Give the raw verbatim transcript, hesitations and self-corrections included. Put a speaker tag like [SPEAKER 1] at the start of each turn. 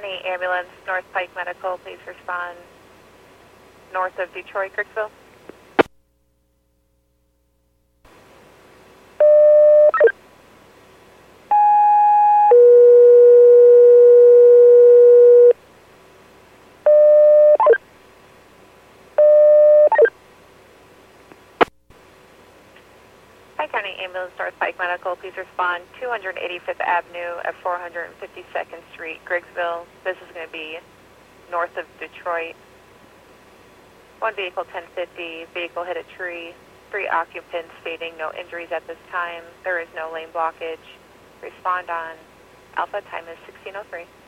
[SPEAKER 1] County Ambulance, North Pike Medical, please respond north of Detroit, Kirksville. Pike County Ambulance, North Pike Medical, please respond two hundred eighty-fifth Avenue at four hundred fifty-second Street, Griggsville. This is going to be north of Detroit. One vehicle, ten fifty, vehicle hit a tree. Three occupants stating no injuries at this time. There is no lane blockage. Respond on Alpha, time is sixteen oh three.